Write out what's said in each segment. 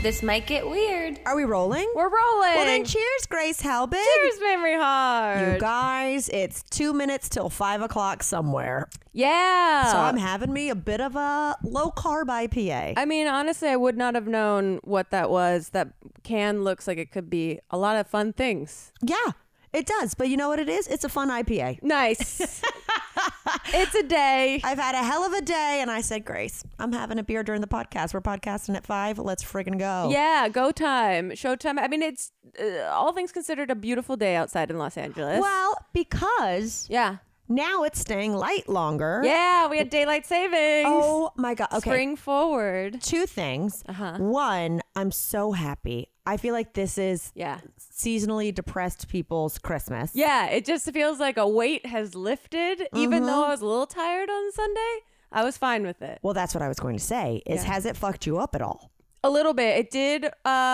This might get weird. Are we rolling? We're rolling. Well, then cheers, Grace Helbig. Cheers, Memory Heart. You guys, it's 2 minutes till 5 o'clock somewhere. Yeah. So I'm having me a bit of a low-carb IPA. I mean, honestly, I would not have known what that was. That can looks like it could be a lot of fun things. Yeah, it does. But you know what it is? It's a fun IPA. Nice. It's a day. I've had a hell of a day, and I said, Grace, I'm having a beer during the podcast. We're podcasting at 5. Let's friggin' go. Yeah, go time. Showtime. I mean, it's all things considered a beautiful day outside in Los Angeles. Well, because Yeah. now it's staying light longer. Yeah, we had daylight savings. Oh, my God. Okay. Spring forward. 2 things. Uh-huh. One, I'm so happy. I feel like this is Yeah. seasonally depressed people's Christmas. Yeah, it just feels like a weight has lifted. Even though I was a little tired on Sunday, I was fine with it. Well, that's what I was going to say, is has it fucked you up at all? A little bit. It did.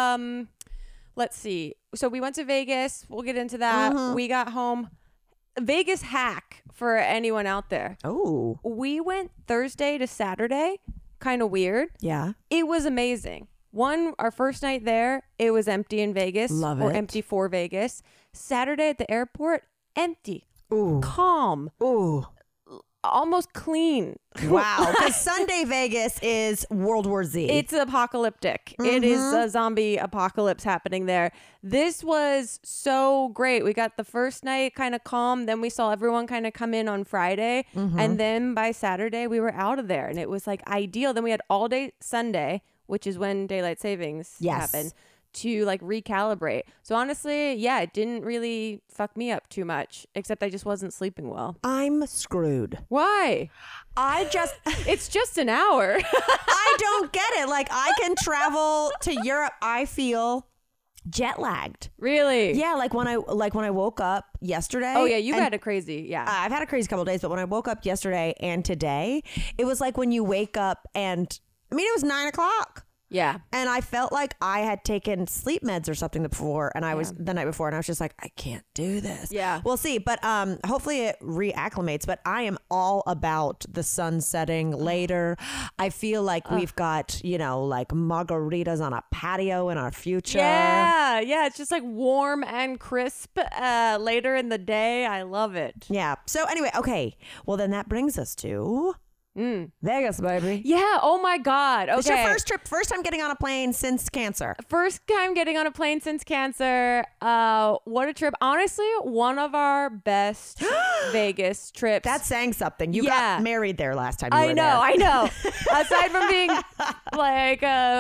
Let's see. So we went to Vegas. We'll get into that. We got home. Vegas hack for anyone out there. Oh. We went Thursday to Saturday. Kind of weird. Yeah. It was amazing. One, our first night there, it was empty in Vegas. Love or it. empty for Vegas. Saturday at the airport, empty. Ooh. Calm. Ooh. Almost clean. Wow. Because Sunday Vegas is World War Z. It's apocalyptic. It is a zombie apocalypse happening there. This was so great. We got the first night kind of calm. Then we saw everyone kind of come in on Friday. And then by Saturday, we were out of there. And it was like ideal. Then we had all day Sunday, which is when daylight savings happened, to like recalibrate. So honestly, yeah, it didn't really fuck me up too much, except I just wasn't sleeping well. I'm screwed. Why? It's just an hour. I don't get it. Like, I can travel to Europe. I feel jet lagged. Really? Yeah, like when I woke up yesterday. Oh yeah, you had a crazy, I've had a crazy couple of days, but when I woke up yesterday and today, it was like when you wake up and it was 9 o'clock. Yeah. And I felt like I had taken sleep meds or something before, and I was the night before, and I was just like, I can't do this. Yeah. We'll see. But hopefully it reacclimates. But I am all about the sun setting later. I feel like we've got, like margaritas on a patio in our future. Yeah. Yeah. It's just like warm and crisp later in the day. I love it. Yeah. So anyway, okay. Well, then that brings us to Vegas, baby. Yeah. Oh my God. Okay. It's your first trip, first time getting on a plane since cancer. First time getting on a plane since cancer. What a trip. Honestly, one of our best Vegas trips. That's saying something. You got married there last time you were there. I know. Aside from being like,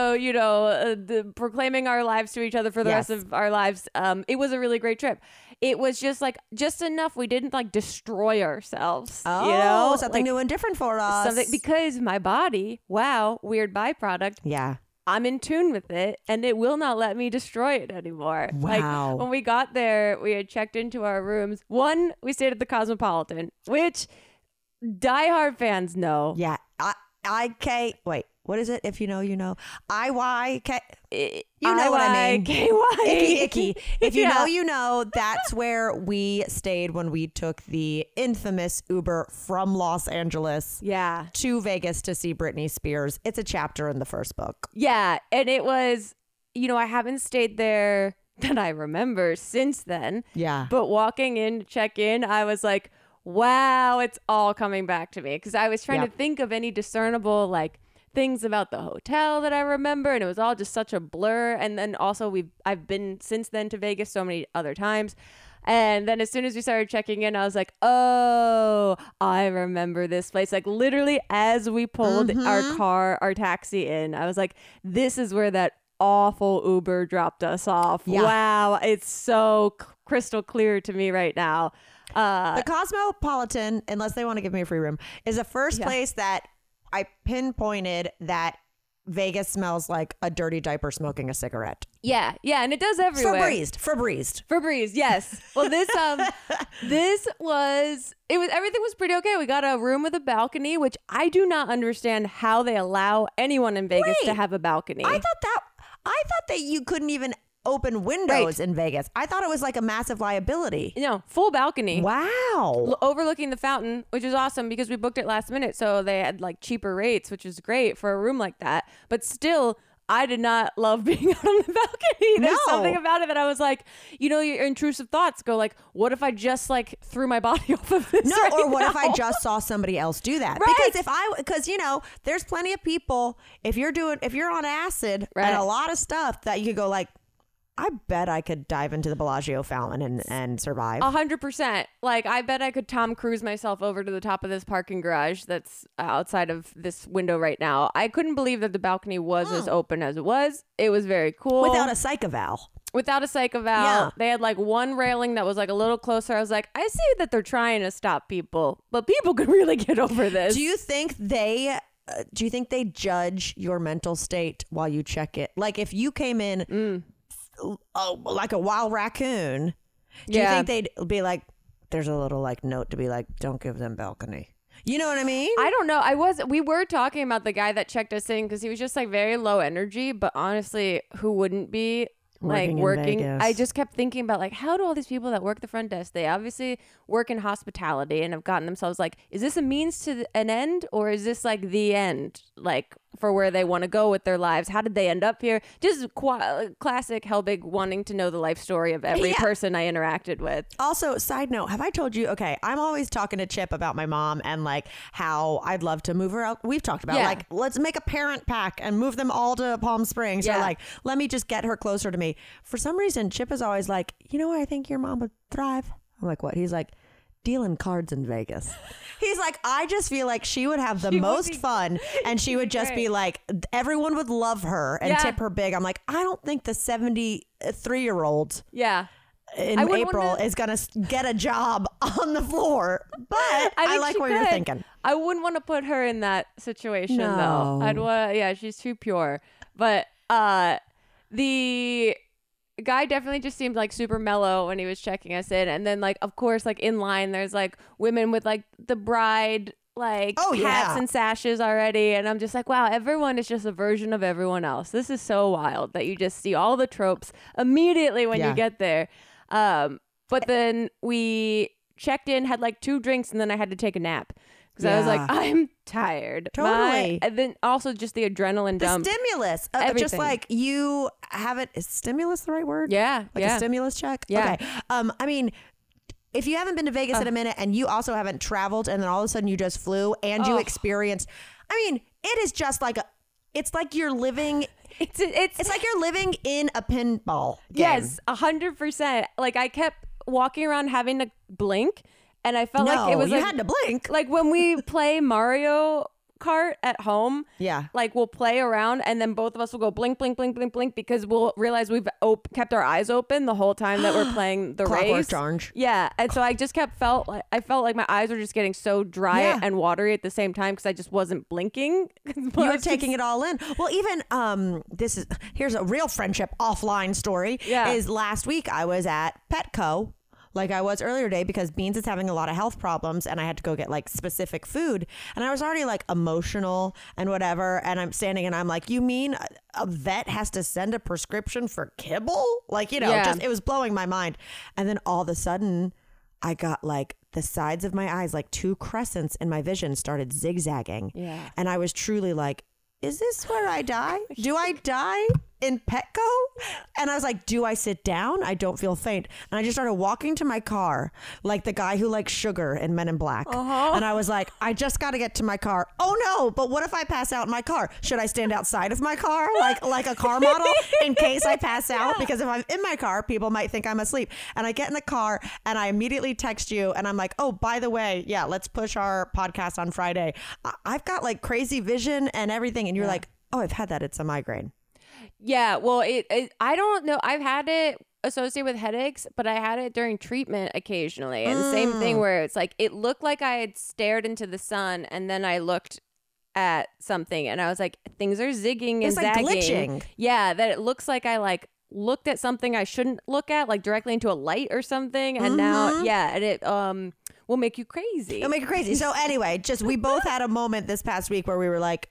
proclaiming our lives to each other for the rest of our lives, it was a really great trip. It was just enough. We didn't like destroy ourselves. Oh, something new and different for us. Something, because my body, wow, weird byproduct. Yeah. I'm in tune with it, and it will not let me destroy it anymore. Wow. Like when we got there, we had checked into our rooms. One, we stayed at the Cosmopolitan, which diehard fans know. Yeah. Wait, what is it? If you know, you know. IYK. You know what I mean. IYKY. Icky. If you know, you know. That's where we stayed when we took the infamous Uber from Los Angeles to Vegas to see Britney Spears. It's a chapter in the first book. Yeah. And it was, I haven't stayed there that I remember since then. Yeah. But walking in to check in, I was like, wow, it's all coming back to me. Because I was trying to think of any discernible, like, things about the hotel that I remember, and it was all just such a blur. And then also I've been since then to Vegas so many other times. And then as soon as we started checking in, I was like, oh, I remember this place. Like literally as we pulled our taxi in, I was like, this is where that awful Uber dropped us off. Yeah. Wow. It's so crystal clear to me right now. The Cosmopolitan, unless they want to give me a free room, is the first place that I pinpointed that Vegas smells like a dirty diaper smoking a cigarette. Yeah, and it does everywhere. Febreze, yes. Well, everything was pretty okay. We got a room with a balcony, which I do not understand how they allow anyone in Vegas to have a balcony. I thought that you couldn't even open windows in Vegas. I thought it was like a massive liability. Full balcony. Wow. Overlooking the fountain, which is awesome because we booked it last minute. So they had like cheaper rates, which is great for a room like that. But still I did not love being out on the balcony. There's something about it that I was like, your intrusive thoughts go like, what if I just like threw my body off of this? Or what if I just saw somebody else do that? Right. Because there's plenty of people, if you're on acid and a lot of stuff that you could go like, I bet I could dive into the Bellagio fountain and survive. 100%. Like, I bet I could Tom Cruise myself over to the top of this parking garage that's outside of this window right now. I couldn't believe that the balcony was as open as it was. It was very cool. Without a psych eval. Yeah. They had like one railing that was like a little closer. I was like, I see that they're trying to stop people, but people could really get over this. Do you think they judge your mental state while you check it? Like, if you came in... like a wild raccoon, do you think they'd be like, there's a little like note to be like, don't give them balcony? You know what I mean? I don't know. We were talking about the guy that checked us in because he was just like very low energy, but honestly, who wouldn't be working? I just kept thinking about like, how do all these people that work the front desk, they obviously work in hospitality and have gotten themselves like, is this a means to an end, or is this like the end, like for where they want to go with their lives? How did they end up here? Just classic Helbig wanting to know the life story of every person I interacted with. Also, side note, have I told you, okay, I'm always talking to Chip about my mom and like how I'd love to move her out. We've talked about like, let's make a parent pack and move them all to Palm Springs. Or like, let me just get her closer to me. For some reason, Chip is always like, you know where I think your mom would thrive? I'm like, what? He's like, dealing cards in Vegas. He's like, I just feel like she would have the most fun, and she would just be like, everyone would love her and tip her big. I'm like, I don't think the 73-year-old in April is going to get a job on the floor. But I like what you're thinking. I wouldn't want to put her in that situation though. I'd want, she's too pure. But the guy definitely just seemed like super mellow when he was checking us in. And then like, of course, like in line, there's like women with like the bride, like hats and sashes already. And I'm just like, wow, everyone is just a version of everyone else. This is so wild that you just see all the tropes immediately when you get there. But then we checked in, had like 2 drinks, and then I had to take a nap. Because I was like, I'm tired. Totally. And then also just the adrenaline dump. The stimulus. Just like you have it. Is stimulus the right word? Yeah. Like a stimulus check? Yeah. Okay. I mean, if you haven't been to Vegas in a minute and you also haven't traveled and then all of a sudden you just flew and you experienced, I mean, it is just like it's like you're living... It's like you're living in a pinball game. Yes, 100%. Like I kept walking around having to blink. And I felt like it was you had to blink. Like when we play Mario Kart at home. Yeah. Like we'll play around and then both of us will go blink, blink, blink, blink, blink because we'll realize we've kept our eyes open the whole time that we're playing the race. Orange. Yeah. And so I just I felt like my eyes were just getting so dry and watery at the same time because I just wasn't blinking. You were taking it all in. Well, even here's a real friendship offline story. Yeah. Is last week I was at Petco. Like I was earlier today because Beans is having a lot of health problems and I had to go get like specific food. And I was already like emotional and whatever. And I'm standing and I'm like, you mean a vet has to send a prescription for kibble? Like, just it was blowing my mind. And then all of a sudden I got like the sides of my eyes, like 2 crescents in my vision started zigzagging. Yeah. And I was truly like, is this where I die? Do I die in Petco? And I was like, do I sit down? I don't feel faint. And I just started walking to my car like the guy who likes sugar in Men in Black. And I was like, I just got to get to my car. Oh no, but what if I pass out in my car? Should I stand outside of my car like a car model in case I pass out? Because if I'm in my car, people might think I'm asleep. And I get in the car and I immediately text you and I'm like, oh, by the way, let's push our podcast on Friday. I've got like crazy vision and everything. And you're like, oh, I've had that. It's a migraine. Yeah, well, I don't know. I've had it associated with headaches, but I had it during treatment occasionally. And same thing where it's like, it looked like I had stared into the sun and then I looked at something and I was like, things are zigging and zagging. It's like glitching. Yeah, that it looks like I like looked at something I shouldn't look at, like directly into a light or something. And now, and it will make you crazy. It'll make you crazy. So anyway, we both had a moment this past week where we were like,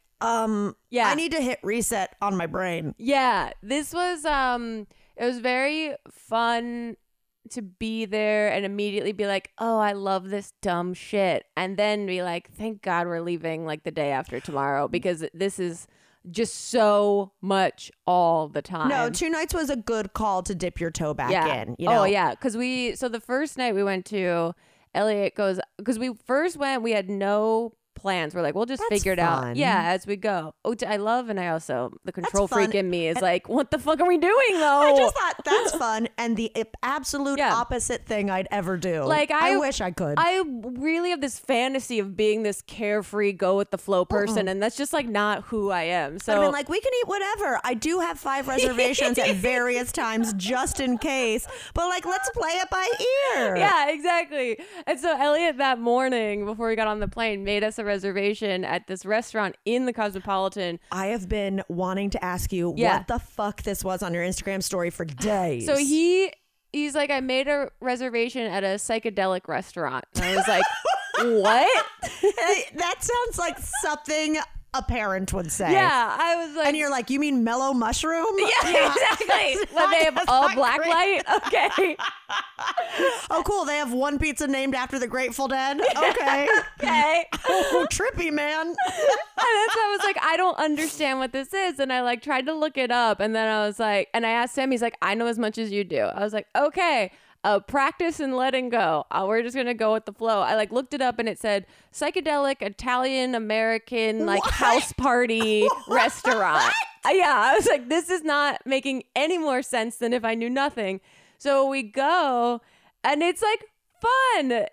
I need to hit reset on my brain. Yeah, this was it was very fun to be there and immediately be like, oh, I love this dumb shit, and then be like, thank God we're leaving like the day after tomorrow because this is just so much all the time. No, 2 nights was a good call to dip your toe back in. You know? Oh, yeah. Because so the first night we went to, Elliot goes, because we first went, we had no plans. We're like, we'll just figure it out. Yeah, as we go. Oh, I love, and I also, the control freak in me is like, what the fuck are we doing though? I just thought that's fun and the absolute opposite thing I'd ever do. Like I wish I could. I really have this fantasy of being this carefree, go with the flow person, and that's just like not who I am. So I mean, like, we can eat whatever. I do have 5 reservations at various times just in case, but like, let's play it by ear. Yeah, exactly. And so Elliot that morning before we got on the plane made us a reservation at this restaurant in the Cosmopolitan. I have been wanting to ask you what the fuck this was on your Instagram story for days. So he's like, I made a reservation at a psychedelic restaurant. And I was like, what? That sounds like something a parent would say. Yeah, I was like, and you're like, you mean mellow mushroom? Yeah, exactly. When they have a black light. Okay. Oh, cool. They have one pizza named after the Grateful Dead. Okay. Okay. Oh, trippy, man. And that's I was like, I don't understand what this is. And I like tried to look it up. And then I was like, and I asked him, he's like, I know as much as you do. I was like, okay. Practice and letting go. We're just gonna go with the flow. I like looked it up and it said psychedelic Italian American like house party restaurant. Yeah, I was like, this is not making any more sense than if I knew nothing. So we go, and it's like fun.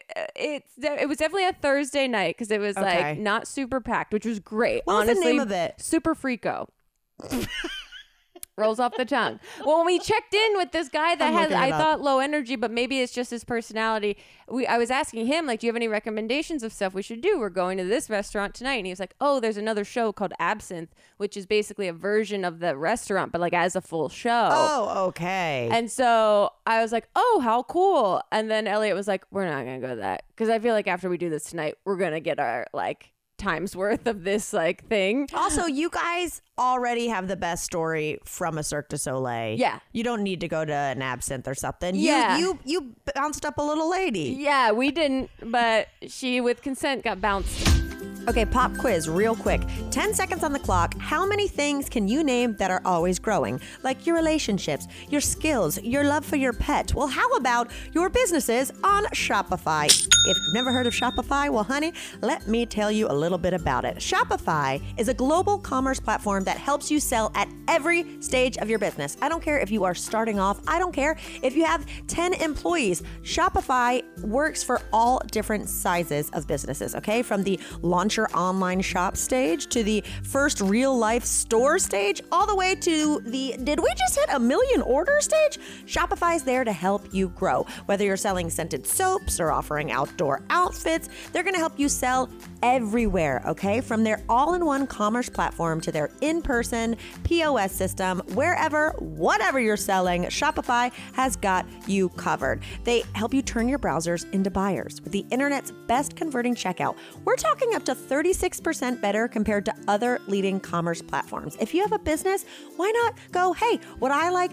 It was definitely a Thursday night because it was like not super packed, which was great. What was the name of it? Super Freako. Rolls off the tongue. Well, when we checked in with this guy that has, I thought low energy, but maybe it's just his personality. I was asking him, like, do you have any recommendations of stuff we should do? We're going to this restaurant tonight. And he was like, oh, there's another show called Absinthe, which is basically a version of the restaurant, but like as a full show. Oh, okay. And so I was like, oh, how cool. And then Elliot was like, we're not going to go to that. Because I feel like after we do this tonight, we're going to get our like times worth of this like thing. Also, you guys already have the best story from a Cirque du Soleil. Yeah. You don't need to go to an Absinthe or something. Yeah. You bounced up a little lady. Yeah, we didn't, but she with consent got bounced. Okay, pop quiz real quick. 10 seconds on the clock. How many things can you name that are always growing? Like your relationships, your skills, your love for your pet. Well, how about your businesses on Shopify? If you've never heard of Shopify, well, honey, let me tell you a little bit about it. Shopify is a global commerce platform that helps you sell at every stage of your business. I don't care if you are starting off. I don't care if you have 10 employees. Shopify works for all different sizes of businesses, okay? From the launch your online shop stage to the first real life store stage, all the way to the did we just hit 1 million order stage? Shopify's there to help you grow. Whether you're selling scented soaps or offering outdoor outfits, they're going to help you sell everywhere, okay? From their all-in-one commerce platform to their in-person POS system, wherever, whatever you're selling, Shopify has got you covered. They help you turn your browsers into buyers with the internet's best converting checkout. We're talking up to 36% better compared to other leading commerce platforms. If you have a business, why not go, hey, would I like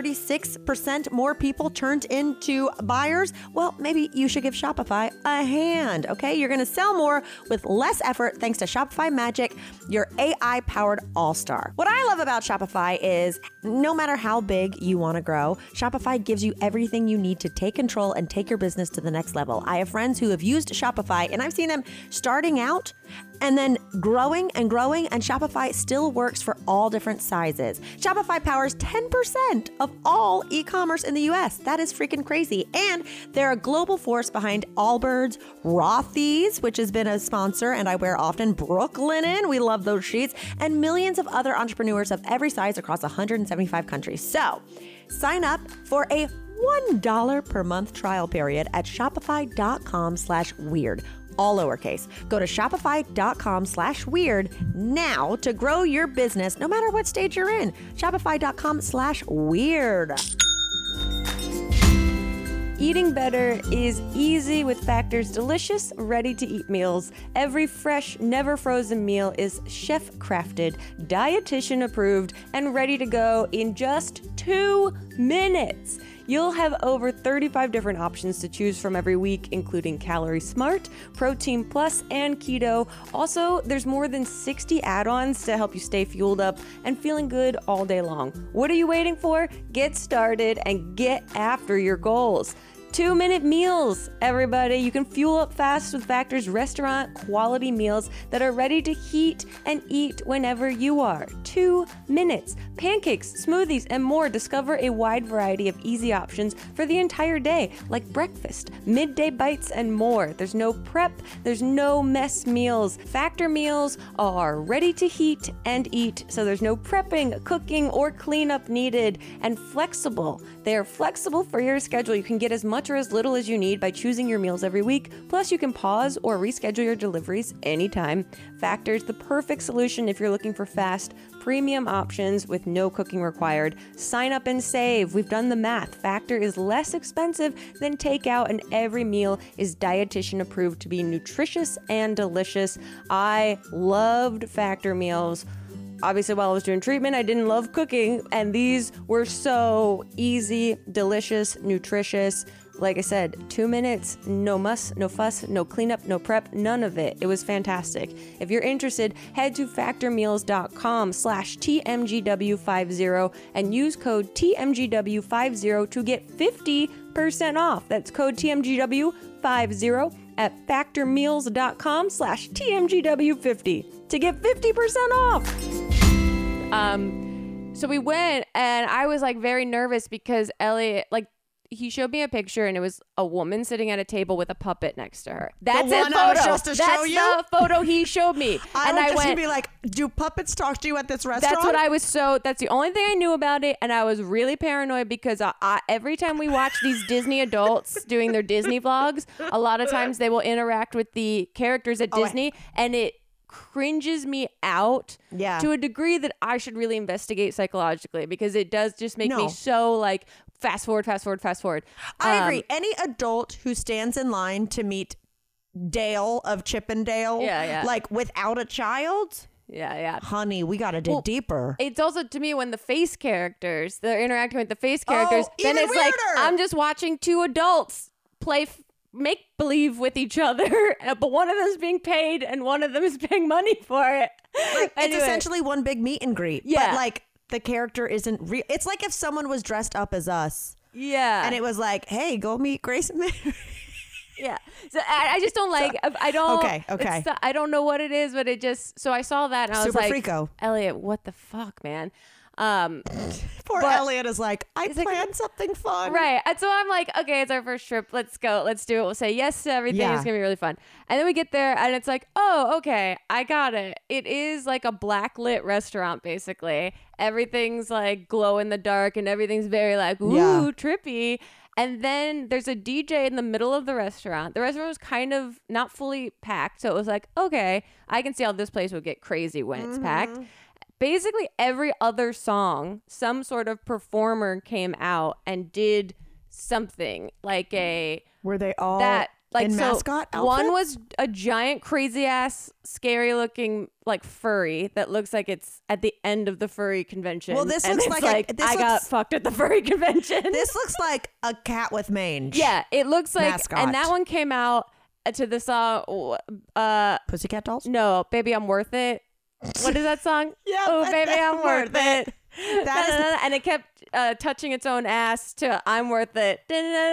36% more people turned into buyers? Well, maybe you should give Shopify a hand, okay? You're going to sell more with less effort thanks to Shopify Magic, your AI-powered all-star. What I love about Shopify is no matter how big you want to grow, Shopify gives you everything you need to take control and take your business to the next level. I have friends who have used Shopify, and I've seen them starting out and then growing, and Shopify still works for all different sizes. Shopify powers 10% of all e-commerce in the US. That is freaking crazy. And they're a global force behind Allbirds, Rothy's, which has been a sponsor and I wear often, Brooklinen, we love those sheets, and millions of other entrepreneurs of every size across 175 countries. So sign up for a $1 per month trial period at shopify.com/weird. All lowercase. Go to shopify.com/weird now to grow your business no matter what stage you're in. Shopify.com/weird. Eating better is easy with Factor's delicious, ready-to-eat meals. Every fresh, never frozen meal is chef-crafted, dietitian-approved, and ready to go in just 2 minutes. You'll have over 35 different options to choose from every week, including Calorie Smart, Protein Plus, and Keto. Also, there's more than 60 add-ons to help you stay fueled up and feeling good all day long. What are you waiting for? Get started and get after your goals. 2-minute meals, everybody. You can fuel up fast with Factor's restaurant quality meals that are ready to heat and eat whenever you are. 2 minutes. Pancakes, smoothies, and more. Discover a wide variety of easy options for the entire day, like breakfast, midday bites, and more. There's no prep, there's no mess meals. Factor meals are ready to heat and eat, so there's no prepping, cooking, or cleanup needed, and flexible. They are flexible for your schedule. You can get as much or as little as you need by choosing your meals every week. Plus, you can pause or reschedule your deliveries anytime. Factor's the perfect solution if you're looking for fast, premium options with no cooking required. Sign up and save. We've done the math. Factor is less expensive than takeout, and every meal is dietitian approved to be nutritious and delicious. I loved Factor meals. Obviously, while I was doing treatment, I didn't love cooking, and these were so easy, delicious, nutritious. Like I said, 2 minutes, no muss, no fuss, no cleanup, no prep, none of it. It was fantastic. If you're interested, head to factormeals.com/TMGW50 and use code TMGW50 to get 50% off. That's code TMGW50 at factormeals.com/TMGW50 to get 50% off. So we went, and I was like very nervous because Elliot, like, he showed me a picture, and it was a woman sitting at a table with a puppet next to her. That's the one I was just to show you. That's the photo he showed me. I was just gonna be like, do puppets talk to you at this restaurant? That's what I was. That's the only thing I knew about it, and I was really paranoid because every time we watch these Disney adults doing their Disney vlogs, a lot of times they will interact with the characters at Disney, and it cringes me out to a degree that I should really investigate psychologically, because it does just make me so like fast forward. I agree. Any adult who stands in line to meet Dale of Chippendale, like without a child, honey, we gotta dig deeper. It's also, to me, when the face characters, they're interacting with the face characters, then it's weirder. Like I'm just watching two adults play make believe with each other, but one of them is being paid and one of them is paying money for it. Like, anyway. It's essentially one big meet and greet. But like the character isn't real. It's like if someone was dressed up as us. Yeah. And it was like, hey, go meet Grace and Mary. Yeah. So I just don't like, I don't. Okay. I don't know what it is, but it just, so I saw that and I was like, freako. Elliot, what the fuck, man? Poor Elliot is like, I planned something fun. Right. And so I'm like, okay, it's our first trip. Let's go. Let's do it. We'll say yes to everything. It's going to be really fun. And then we get there and it's like, oh, okay, I got it. It is like a black lit restaurant, basically. Everything's like glow in the dark and everything's very like, ooh, trippy. And then there's a DJ in the middle of the restaurant. The restaurant was kind of not fully packed. So it was like, okay, I can see how this place would get crazy when it's packed. Basically, every other song, some sort of performer came out and did something like a... Were they all in mascot outfits? One was a giant, crazy-ass, scary-looking, like, furry that looks like it's at the end of the furry convention. Well, this looks like I got fucked at the furry convention. This looks like a cat with mange. Yeah, it looks like... Mascot. And that one came out to the song... Pussycat Dolls? No, Baby I'm Worth It. What is that song? Yeah, oh, baby, I'm worth it. And it kept touching its own ass to I'm worth it.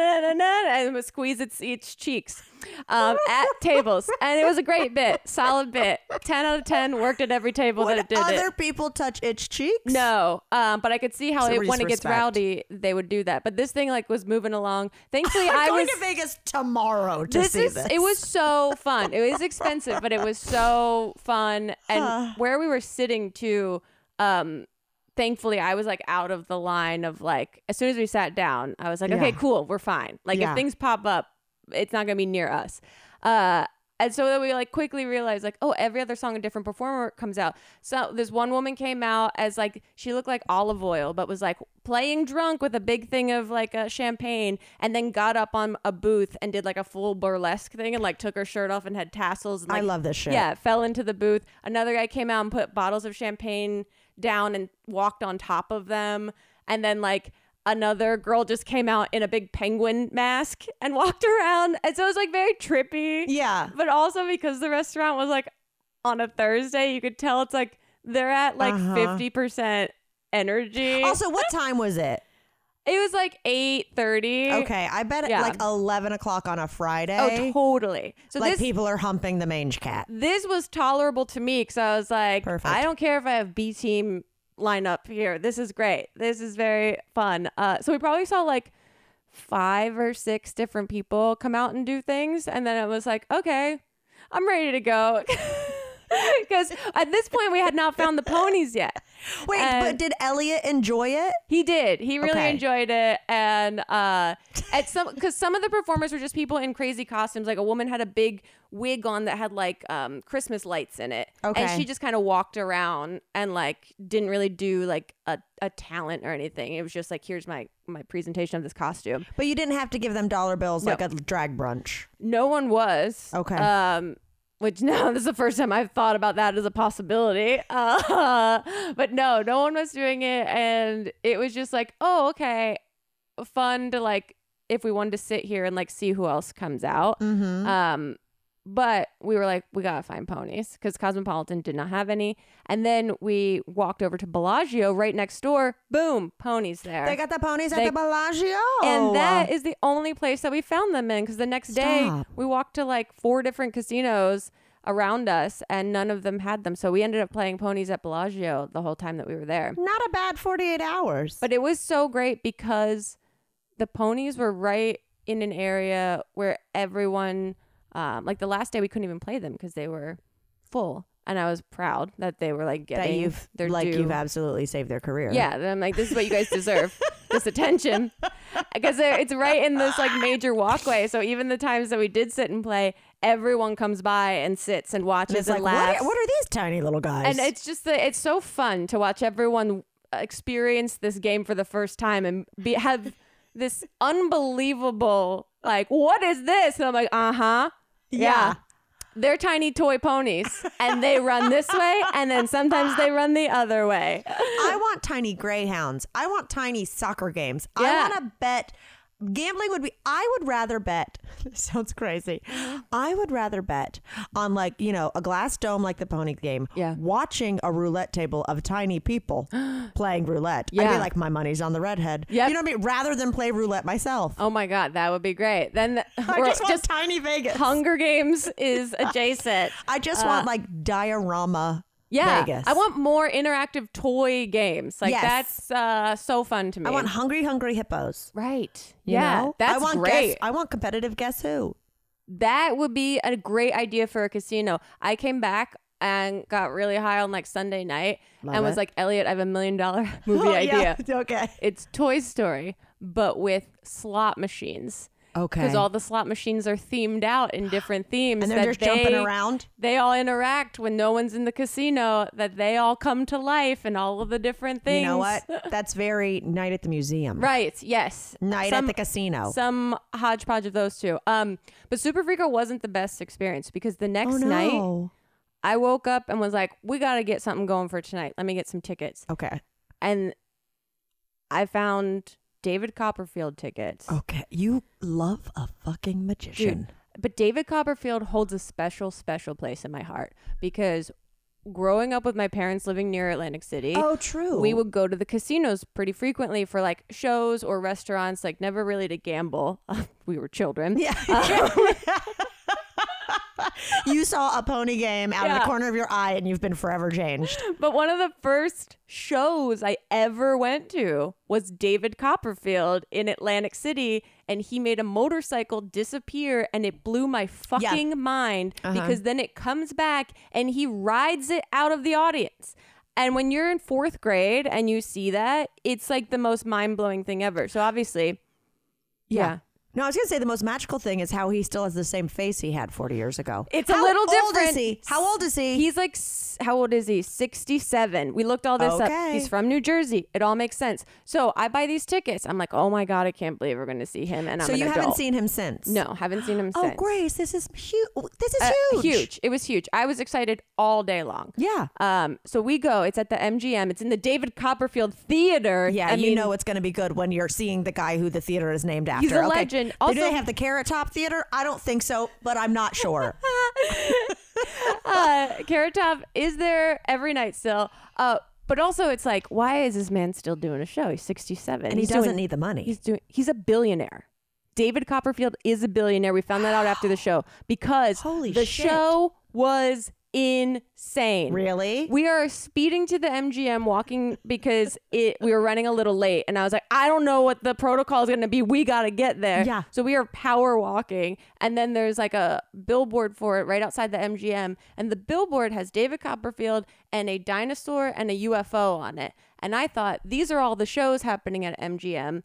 And it would squeeze its cheeks at tables. And it was a great bit. Solid bit. 10 out of 10. Worked at every table that it did it. Other people touch its cheeks? No. But I could see how when it gets rowdy, they would do that. But this thing like was moving along. Thankfully, I'm going to Vegas tomorrow to see this. It was so fun. It was expensive, but it was so fun. And where we were sitting too, thankfully, I was like out of the line of like, as soon as we sat down, I was like, okay, cool, we're fine. Like if things pop up, it's not going to be near us. And so then we like quickly realized like, oh, every other song a different performer comes out. So this one woman came out as like, she looked like Olive Oyl, but was like playing drunk with a big thing of like champagne, and then got up on a booth and did like a full burlesque thing and like took her shirt off and had tassels. And, like, I love this shit. Yeah, fell into the booth. Another guy came out and put bottles of champagne down and walked on top of them. And then like another girl just came out in a big penguin mask and walked around. And so it was like very trippy. Yeah. But also because the restaurant was like on a Thursday, you could tell it's like they're at like 50% energy. Also, what time was it? It was like 8:30. Okay, I bet at like 11 o'clock on a Friday. Oh, totally. So like people are humping the mange cat. This was tolerable to me because I was like, perfect. I don't care if I have B team line up here. This is great. This is very fun. So we probably saw like 5 or 6 different people come out and do things. And then it was like, okay, I'm ready to go. Because at this point we had not found the ponies yet. Wait, but did Elliot enjoy it? He did. He really enjoyed it. And because some of the performers were just people in crazy costumes. Like a woman had a big wig on that had like Christmas lights in it. Okay. And she just kind of walked around and like didn't really do like a talent or anything. It was just like, here's my presentation of this costume. But you didn't have to give them dollar bills like a drag brunch. No one was. Okay. Which now this is the first time I've thought about that as a possibility. But no one was doing it. And it was just like, oh, okay. Fun to like, if we wanted to sit here and like see who else comes out. Mm-hmm. But we were like, we got to find ponies because Cosmopolitan did not have any. And then we walked over to Bellagio right next door. Boom, ponies there. They got the ponies at the Bellagio. And that is the only place that we found them in because the next day we walked to like 4 different casinos around us and none of them had them. So we ended up playing ponies at Bellagio the whole time that we were there. Not a bad 48 hours. But it was so great because the ponies were right in an area where everyone... like the last day we couldn't even play them because they were full, and I was proud that they were like getting their due. You've absolutely saved their career. Yeah, and I'm like, this is what you guys deserve, this attention, because it's right in this like major walkway. So even the times that we did sit and play, everyone comes by and sits and watches and laughs. What are these tiny little guys? And it's just it's so fun to watch everyone experience this game for the first time and have this unbelievable like, what is this? And I'm like, yeah. They're tiny toy ponies and they run this way and then sometimes they run the other way. I want tiny greyhounds. I want tiny soccer games. Yeah. I want to bet. Gambling would be, I would rather bet, this sounds crazy. I would rather bet on like, a glass dome like the pony game, watching a roulette table of tiny people playing roulette. I'd be like, my money's on the redhead. Yep. You know what I mean? Rather than play roulette myself. Oh my God, that would be great. Then I just want tiny Vegas. Hunger Games is adjacent. I just want like diorama Yeah, Vegas. I want more interactive toy games. Like that's so fun to me. I want hungry hippos. Right. You know? That's great. I want competitive Guess Who. That would be a great idea for a casino. I came back and got really high on like Sunday night and was like, Elliot, I have $1 million movie idea. Okay. It's Toy Story, but with slot machines. Okay. Because all the slot machines are themed out in different themes. And they're just jumping around? They all interact when no one's in the casino, that they all come to life and all of the different things. You know what? That's very Night at the Museum. Right. Yes. Night at the casino. Some hodgepodge of those two. But Super Freako wasn't the best experience because the next night I woke up and was like, we got to get something going for tonight. Let me get some tickets. Okay. And I found David Copperfield tickets. Okay. You love a fucking magician. Dude, but David Copperfield holds a special, special place in my heart because growing up with my parents living near Atlantic City. Oh, true. We would go to the casinos pretty frequently for like shows or restaurants, like never really to gamble. We were children. Yeah. You saw a pony game out of the corner of your eye and you've been forever changed. But one of the first shows I ever went to was David Copperfield in Atlantic City, and he made a motorcycle disappear and it blew my fucking mind because then it comes back and he rides it out of the audience. And when you're in 4th grade and you see that, it's like the most mind-blowing thing ever. So obviously, yeah. No, I was going to say the most magical thing is how he still has the same face he had 40 years ago. It's a little different. How old is he? How old is he? He's like, how old is he? 67. We looked all this up. He's from New Jersey. It all makes sense. So I buy these tickets. I'm like, oh my God, I can't believe we're going to see him. And I'm an adult. Haven't seen him since? No, haven't seen him since. Oh, Grace, this is huge. This is huge. Huge. It was huge. I was excited all day long. Yeah. So we go. It's at the MGM. It's in the David Copperfield Theater. Yeah, you know it's going to be good when you're seeing the guy who the theater is named after. He's a legend. Also, do they have the Carrot Top Theater? I don't think so, but I'm not sure. Carrot Top is there every night still. But also it's like, why is this man still doing a show? He's 67. And he doesn't need the money. He's a billionaire. David Copperfield is a billionaire. We found that out after the show because the show was insane. Really? We are speeding to the MGM walking because we were running a little late, and I was like, I don't know what the protocol is going to be. We got to get there. Yeah. So we are power walking, and then there's like a billboard for it right outside the MGM, and the billboard has David Copperfield and a dinosaur and a UFO on it. And I thought, these are all the shows happening at MGM.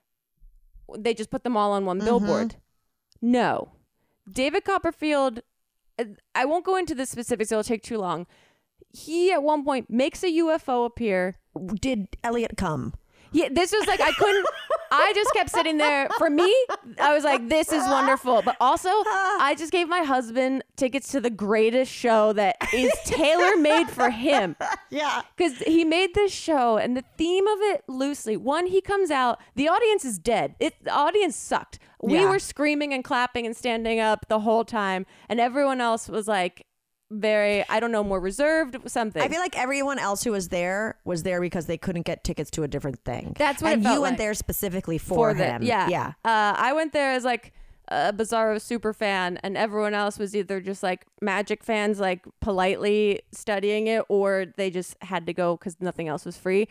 They just put them all on one billboard. No. David Copperfield, I won't go into the specifics. It'll take too long. He, at one point, makes a UFO appear. Did Elliot come? Yeah, this was like, I just kept sitting there. For me, I was like, this is wonderful. But also, I just gave my husband tickets to the greatest show that is tailor-made for him. Yeah. Because he made this show, and the theme of it loosely. One, he comes out, the audience is dead. The audience sucked. We were screaming and clapping and standing up the whole time, and everyone else was like, very, I don't know, more reserved, something. I feel like everyone else who was there because they couldn't get tickets to a different thing. That's what and it felt you went like. there specifically for him. Yeah. I went there as like a Bizarro super fan, and everyone else was either just like Magic fans, like politely studying it, or they just had to go because nothing else was free.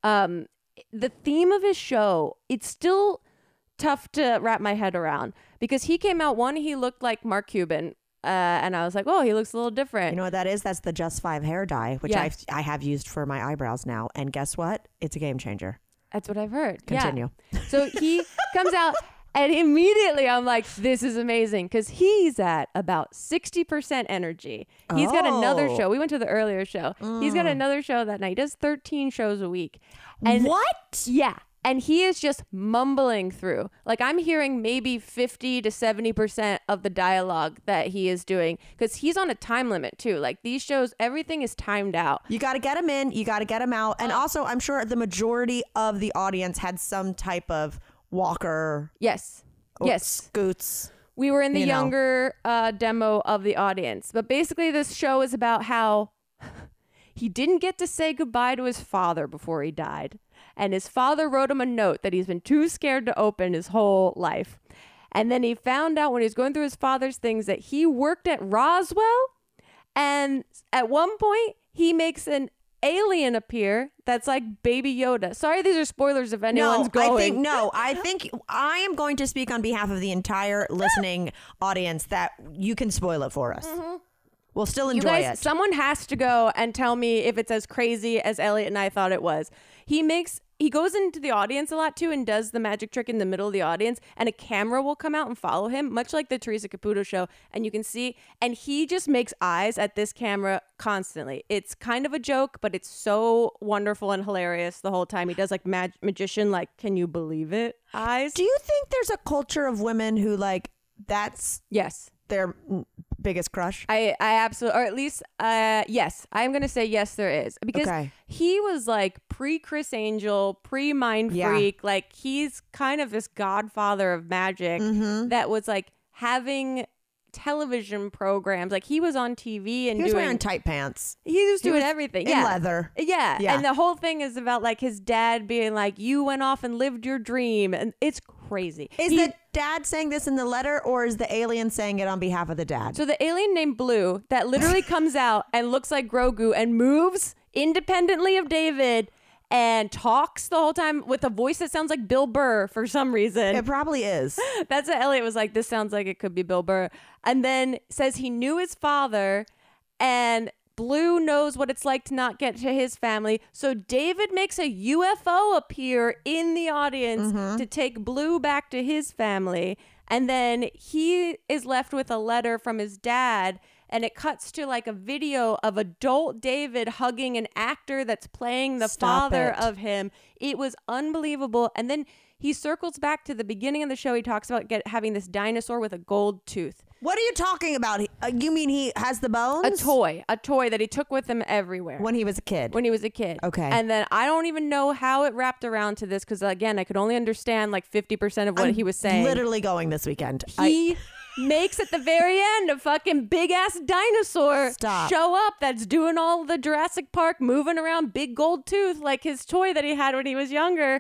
The theme of his show, it's still tough to wrap my head around because he came out, he looked like Mark Cuban. And I was like, oh, he looks a little different. You know what that is? That's the Just 5 hair dye, which I have used for my eyebrows now. And guess what? It's a game changer. That's what I've heard. Continue. Yeah. So he comes out, and immediately I'm like, this is amazing, because he's at about 60% energy. He's got another show. We went to the earlier show. He's got another show that night. He does 13 shows a week. And what? Yeah. And he is just mumbling through. Like, I'm hearing maybe 50 to 70% of the dialogue that he is doing, because he's on a time limit too. Like, these shows, everything is timed out. You got to get him in. You got to get him out. And also, I'm sure the majority of the audience had some type of walker. Yes. Yes. Scoots. We were in the younger demo of the audience. But basically, this show is about how he didn't get to say goodbye to his father before he died. And his father wrote him a note that he's been too scared to open his whole life. And then he found out when he was going through his father's things that he worked at Roswell. And at one point, he makes an alien appear that's like Baby Yoda. Sorry, these are spoilers if anyone's going. I think I am going to speak on behalf of the entire listening audience that you can spoil it for us. Mm-hmm. We'll still enjoy it. Someone has to go and tell me if it's as crazy as Elliot and I thought it was. He goes into the audience a lot too and does the magic trick in the middle of the audience, and a camera will come out and follow him, much like the Teresa Caputo show, and you can see, and he just makes eyes at this camera constantly. It's kind of a joke, but it's so wonderful and hilarious the whole time. He does like magician, like, can you believe it eyes. Do you think there's a culture of women who like that's their biggest crush? I absolutely, or at least yes, I'm gonna say yes, there is, because he was like pre Chris Angel, pre Mind Freak, like he's kind of this godfather of magic that was like having television programs. Like he was on TV and he was wearing tight pants. He was doing everything in leather. Yeah, and the whole thing is about like his dad being like, you went off and lived your dream, and it's crazy. Is the dad saying this in the letter, or is the alien saying it on behalf of the dad? So the alien named Blue that literally comes out and looks like Grogu and moves independently of David and talks the whole time with a voice that sounds like Bill Burr for some reason. It probably is. That's what Elliot was like, this sounds like it could be Bill Burr. And then says he knew his father, and Blue knows what it's like to not get to his family. So David makes a UFO appear in the audience to take Blue back to his family. And then he is left with a letter from his dad, and it cuts to like a video of adult David hugging an actor that's playing the father of him. It was unbelievable. And then he circles back to the beginning of the show. He talks about having this dinosaur with a gold tooth. What are you talking about? You mean he has the bones? A toy that he took with him everywhere. When he was a kid. Okay. And then I don't even know how it wrapped around to this because, again, I could only understand like 50% of what he was saying. Literally going this weekend. He makes at the very end a fucking big ass dinosaur show up that's doing all the Jurassic Park moving around, big gold tooth, like his toy that he had when he was younger.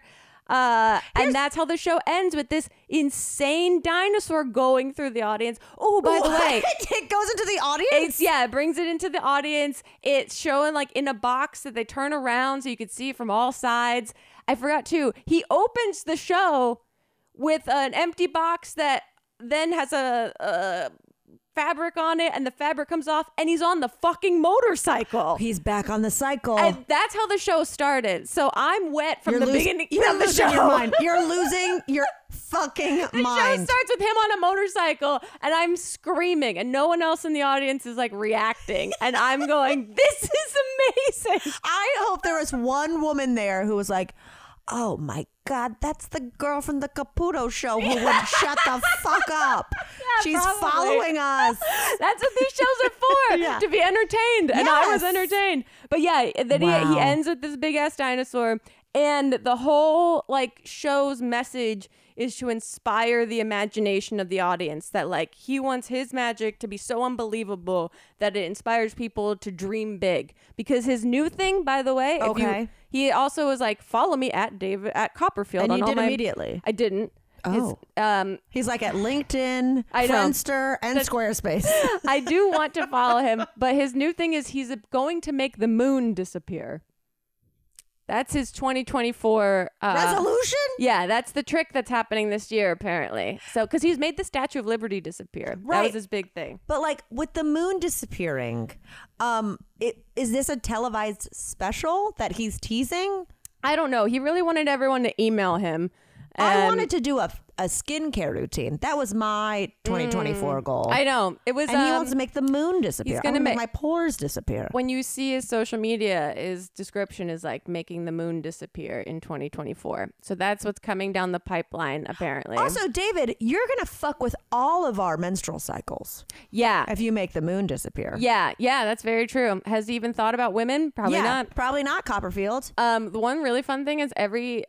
And that's how the show ends, with this insane dinosaur going through the audience. Oh, by the way, it goes into the audience? It brings it into the audience. It's showing like in a box that they turn around so you could see it from all sides. I forgot too. He opens the show with an empty box that then has a fabric on it, and the fabric comes off, and he's on the fucking motorcycle. He's back on the cycle. And that's how the show started. So I'm wet from the beginning of the show. Your mind. You're losing your fucking mind. The show starts with him on a motorcycle, and I'm screaming, and no one else in the audience is like reacting. And I'm going, this is amazing. I hope there was one woman there who was like, oh my God, that's the girl from the Caputo show who would shut the fuck up. Yeah, she's following us. That's what these shows are for, to be entertained. And I was entertained. But yeah, then he ends with this big ass dinosaur. And the whole like show's message is to inspire the imagination of the audience, that like he wants his magic to be so unbelievable that it inspires people to dream big. Because his new thing, by the way, he also was like, follow me at David at Copperfield. And you did immediately. I didn't. Oh. He's like at LinkedIn, Friendster, and Squarespace. I do want to follow him, but his new thing is he's going to make the moon disappear. That's his 2024 resolution. Yeah, that's the trick that's happening this year, apparently. So, because he's made the Statue of Liberty disappear. Right. That was his big thing. But like with the moon disappearing, is this a televised special that he's teasing? I don't know. He really wanted everyone to email him. I wanted to do a skincare routine. That was my 2024 goal. I know. It was, and he wants to make the moon disappear. He's going to make my pores disappear. When you see his social media, his description is like making the moon disappear in 2024. So that's what's coming down the pipeline, apparently. Also, David, you're going to fuck with all of our menstrual cycles. Yeah. If you make the moon disappear. Yeah. Yeah, that's very true. Has he even thought about women? Probably not. Probably not, Copperfield. The one really fun thing is every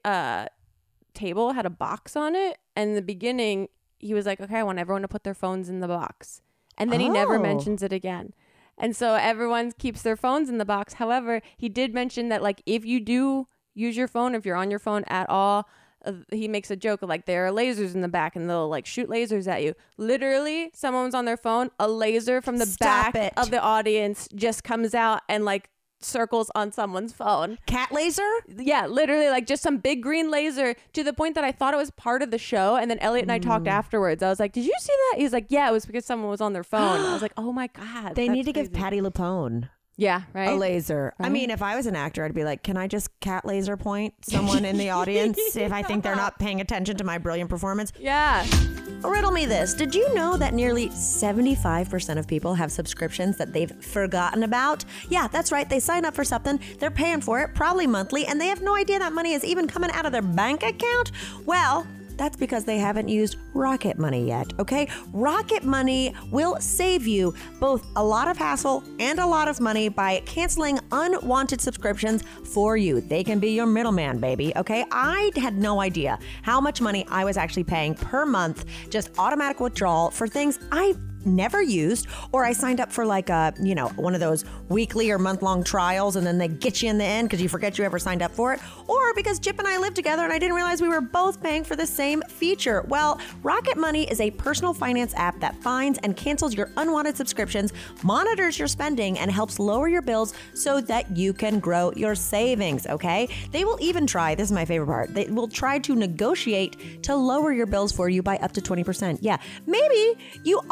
table had a box on it, and in the beginning he was like, okay, I want everyone to put their phones in the box, and then he never mentions it again, and so everyone keeps their phones in the box. However, he did mention that like if you do use your phone, if you're on your phone at all, he makes a joke of like there are lasers in the back and they'll like shoot lasers at you. Literally, someone's on their phone, a laser from the back of the audience just comes out and like circles on someone's phone. Cat laser? Yeah, literally like just some big green laser, to the point that I thought it was part of the show. And then Elliot and I talked afterwards. I was like, did you see that? He's like, yeah, it was because someone was on their phone. I was like, oh my God. They need to give Patti LuPone a laser. Right? I mean, if I was an actor, I'd be like, can I just cat laser point someone in the audience if I think they're not paying attention to my brilliant performance? Yeah. Riddle me this. Did you know that nearly 75% of people have subscriptions that they've forgotten about? Yeah, that's right. They sign up for something, they're paying for it, probably monthly, and they have no idea that money is even coming out of their bank account? Well, that's because they haven't used Rocket Money yet, okay? Rocket Money will save you both a lot of hassle and a lot of money by canceling unwanted subscriptions for you. They can be your middleman, baby, okay? I had no idea how much money I was actually paying per month, just automatic withdrawal for things I never used, or I signed up for like a, one of those weekly or month-long trials, and then they get you in the end because you forget you ever signed up for it, or because Chip and I live together and I didn't realize we were both paying for the same feature. Well, Rocket Money is a personal finance app that finds and cancels your unwanted subscriptions, monitors your spending, and helps lower your bills so that you can grow your savings, okay? They will even try, this is my favorite part, they will try to negotiate to lower your bills for you by up to 20%. Yeah, maybe you are paying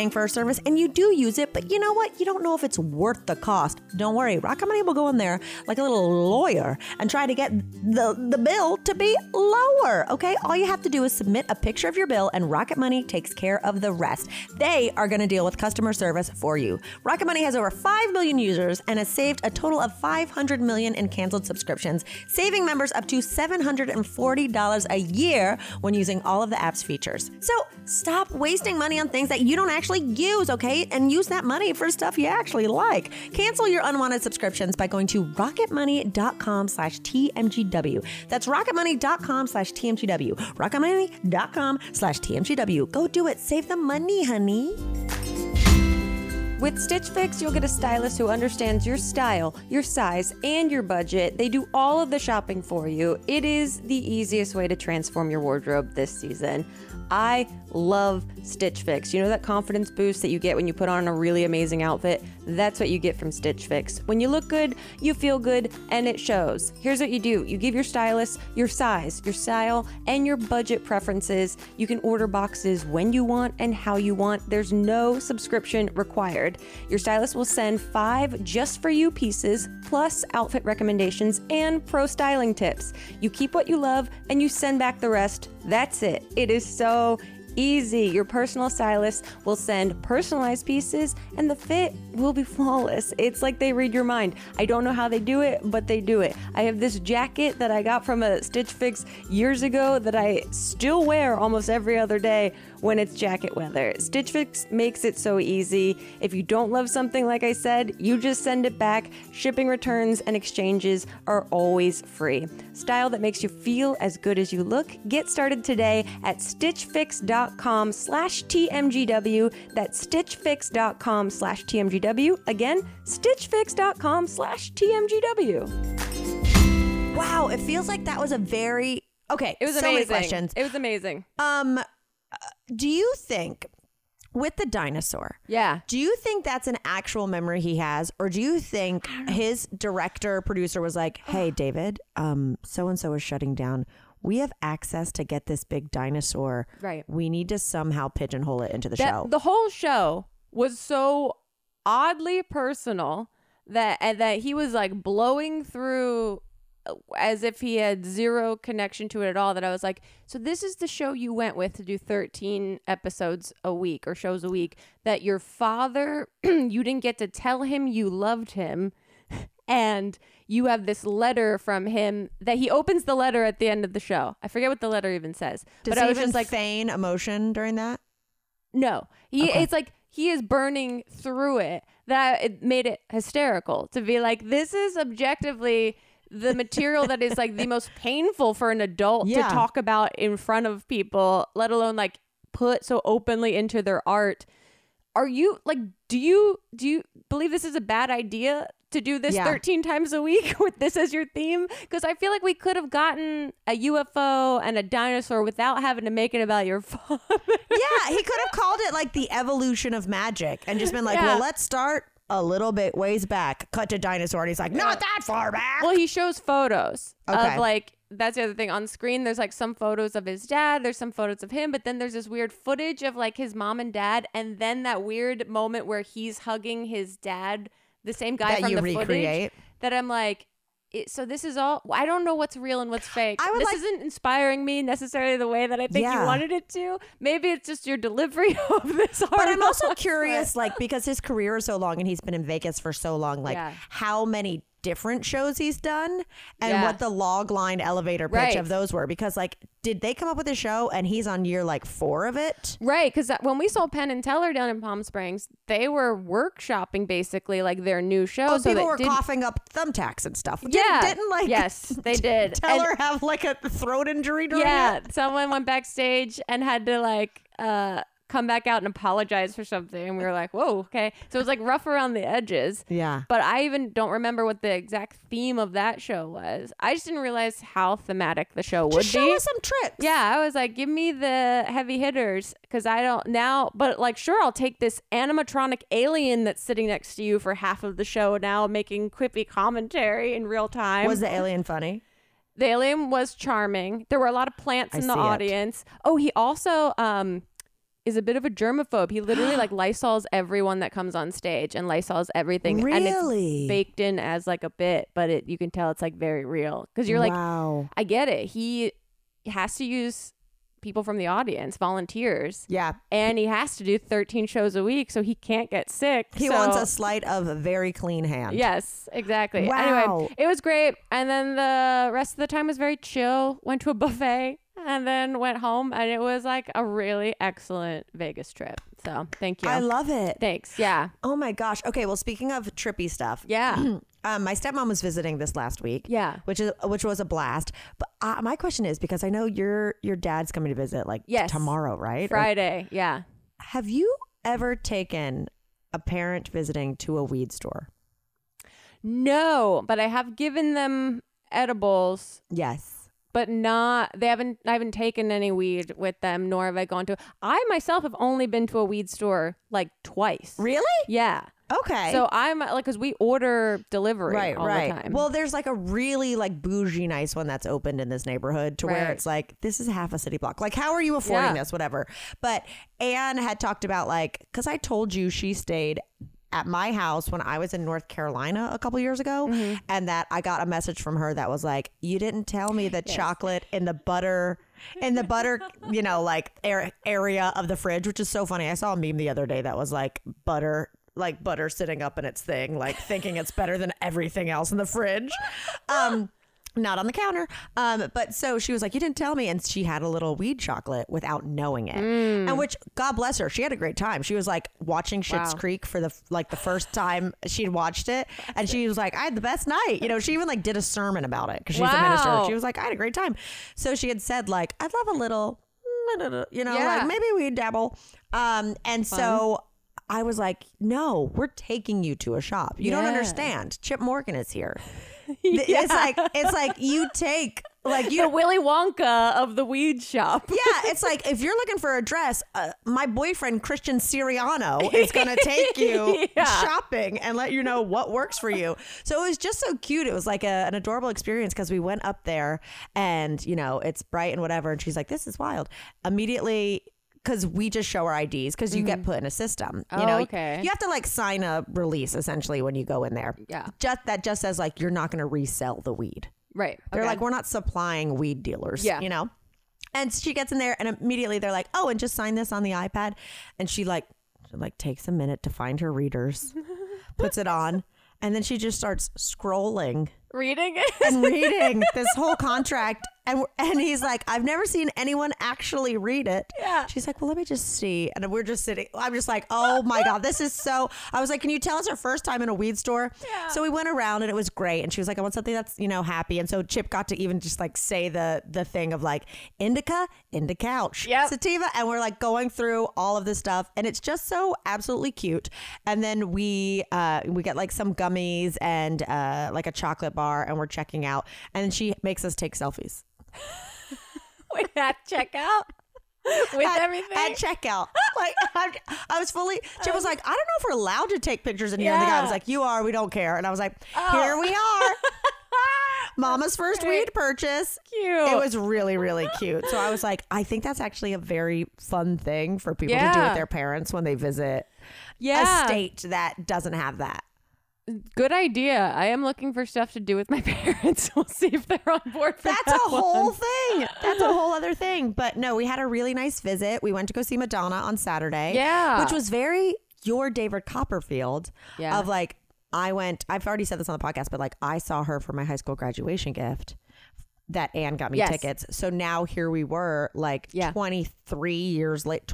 paying for a service and you do use it, but you know what? You don't know if it's worth the cost. Don't worry. Rocket Money will go in there like a little lawyer and try to get the bill to be lower. Okay? All you have to do is submit a picture of your bill and Rocket Money takes care of the rest. They are going to deal with customer service for you. Rocket Money has over 5 million users and has saved a total of 500 million in canceled subscriptions, saving members up to $740 a year when using all of the app's features. So stop wasting money on things that you don't actually use, okay? And use that money for stuff you actually like. Cancel your unwanted subscriptions by going to rocketmoney.com/TMGW. That's rocketmoney.com/TMGW. rocketmoney.com/TMGW. Go do it. Save the money, honey. With Stitch Fix, you'll get a stylist who understands your style, your size, and your budget. They do all of the shopping for you. It is the easiest way to transform your wardrobe this season. I love Stitch Fix. You know that confidence boost that you get when you put on a really amazing outfit? That's what you get from Stitch Fix. When you look good, you feel good, and it shows. Here's what you do. You give your stylist your size, your style, and your budget preferences. You can order boxes when you want and how you want. There's no subscription required. Your stylist will send 5 just for you pieces, plus outfit recommendations and pro styling tips. You keep what you love, and you send back the rest. That's it. It is so easy. Your personal stylist will send personalized pieces and the fit will be flawless. It's like they read your mind. I don't know how they do it, but they do it. I have this jacket that I got from a Stitch Fix years ago that I still wear almost every other day when it's jacket weather. Stitch Fix makes it so easy. If you don't love something, like I said, you just send it back. Shipping, returns, and exchanges are always free. Style that makes you feel as good as you look. Get started today at stitchfix.com/TMGW. That's stitchfix.com/TMGW. Again, stitchfix.com/TMGW. Wow, it feels like that was a very... Okay, it was so amazing. Many questions. It was amazing. Do you think with the dinosaur, do you think that's an actual memory he has, or do you think his director, producer was like, hey, David, so-and-so is shutting down. We have access to get this big dinosaur. Right. We need to somehow pigeonhole it into the show. The whole show was so oddly personal that he was like blowing through as if he had zero connection to it at all, that I was like, so this is the show you went with to do 13 episodes a week or shows a week, that your father, you didn't get to tell him you loved him, and you have this letter from him that he opens the letter at the end of the show. I forget what the letter even says. Does he even feign emotion during that? No. It's like he is burning through it. That it made it hysterical to be like, this is objectively the material that is like the most painful for an adult to talk about in front of people, let alone like put so openly into their art. Are you like, do you believe this is a bad idea to do this 13 times a week with this as your theme? Because I feel like we could have gotten a UFO and a dinosaur without having to make it about your father. Yeah, he could have called it like the evolution of magic and just been like, well, let's start a little bit ways back, cut to dinosaur, and he's like, not that far back. Well, he shows photos of like, that's the other thing on screen. There's like some photos of his dad, there's some photos of him, but then there's this weird footage of like his mom and dad, and then that weird moment where he's hugging his dad, the same guy from the footage, that I'm like, so this is all, I don't know what's real and what's fake. This isn't inspiring me necessarily the way that I think you wanted it to. Maybe it's just your delivery of this article. But I'm also curious, like, because his career is so long and he's been in Vegas for so long, like how many different shows he's done and what the log line elevator pitch of those were, because like, did they come up with a show and he's on year like 4 of it? Right, because when we saw Penn and Teller down in Palm Springs, they were workshopping basically like their new show. So people were coughing up thumbtacks and stuff. Didn't like, yes, they did. Teller have like a throat injury during it? Someone went backstage and had to like come back out and apologize for something, and we were like, whoa, okay. So it was like rough around the edges. Yeah. But I even don't remember what the exact theme of that show was. I just didn't realize how thematic the show would be. Show us some tricks. Yeah, I was like, give me the heavy hitters, because I don't now, but like, sure, I'll take this animatronic alien that's sitting next to you for half of the show now, making quippy commentary in real time. Was the alien funny? The alien was charming. There were a lot of plants in the audience. Oh, he also is a bit of a germaphobe. He literally like Lysols everyone that comes on stage and Lysols everything. Really? And it's baked in as like a bit, but you can tell it's like very real. Because you're like, I get it. He has to use people from the audience, volunteers. Yeah. And he has to do 13 shows a week, so he can't get sick. He wants a sleight of a very clean hand. Yes, exactly. Wow. Anyway, it was great. And then the rest of the time was very chill. Went to a buffet and then went home, and it was like a really excellent Vegas trip. So thank you. I love it. Thanks. Yeah. Oh my gosh. Okay. Well, speaking of trippy stuff. Yeah. My stepmom was visiting this last week. Yeah. Which was a blast. But my question is, because I know your dad's coming to visit like tomorrow, right? Friday. Yeah. Have you ever taken a parent visiting to a weed store? No, but I have given them edibles. Yes. But I haven't taken any weed with them, nor have I gone to. I myself have only been to a weed store like twice. Really? Yeah. Okay. So I'm like, because we order delivery all the time. Well, there's like a really like bougie nice one that's opened in this neighborhood to where it's like, this is half a city block. Like, how are you affording this? Whatever. But Anne had talked about like, because I told you she stayed at my house when I was in North Carolina a couple years ago, and that I got a message from her that was like, you didn't tell me the chocolate in the butter, you know, like area of the fridge, which is so funny. I saw a meme the other day that was like butter sitting up in its thing, like thinking it's better than everything else in the fridge. Not on the counter. But so she was like, you didn't tell me. And she had a little weed chocolate without knowing it. And which, God bless her, she had a great time. She was like watching Schitt's Creek for the first time she'd watched it. And she was like, I had the best night. You know, she even like did a sermon about it because she's a minister. She was like, I had a great time. So she had said like, I'd love a little, you know, like maybe we'd dabble. And fun. So I was like, no, we're taking you to a shop. You don't understand. Chip Morgan is here. It's like you take like the Willy Wonka of the weed shop. Yeah, it's like if you're looking for a dress, my boyfriend Christian Siriano is gonna take you shopping and let you know what works for you. So it was just so cute. It was like an adorable experience because we went up there and you know it's bright and whatever, and she's like, "This is wild." Immediately. Because we just show our IDs because you get put in a system. You know, you have to like sign a release essentially when you go in there. Yeah. That just says like you're not going to resell the weed. Right. They're like, we're not supplying weed dealers. Yeah. You know? And she gets in there and immediately they're like, oh, and just sign this on the iPad. And she takes a minute to find her readers, puts it on, and then she just starts scrolling. Reading it? And reading this whole contract. And he's like, I've never seen anyone actually read it. Yeah. She's like, well, let me just see. And we're just sitting. I'm just like, oh my God, this is so. I was like, can you tell us our first time in a weed store? Yeah. So we went around and it was great. And she was like, I want something that's, you know, happy. And so Chip got to even just like say the thing of like indica couch, sativa. And we're like going through all of this stuff. And it's just so absolutely cute. And then we get like some gummies and like a chocolate bar and we're checking out. And then she makes us take selfies. Wait, at checkout? With everything? At checkout. Like, I was fully, Chip was like, I don't know if we're allowed to take pictures in here. And the guy was like, you are, we don't care. And I was like, here we are. Mama's first weed purchase. Cute. It was really, really cute. So I was like, I think that's actually a very fun thing for people to do with their parents when they visit a state that doesn't have that. Good idea. I am looking for stuff to do with my parents. We'll see if they're on board for That's that a whole thing. That's a whole other thing. But no, we had a really nice visit. We went to go see Madonna on Saturday. Yeah. Which was very your David Copperfield of like, I've already said this on the podcast, but like I saw her for my high school graduation gift that Anne got me tickets. So now here we were like 23 years late,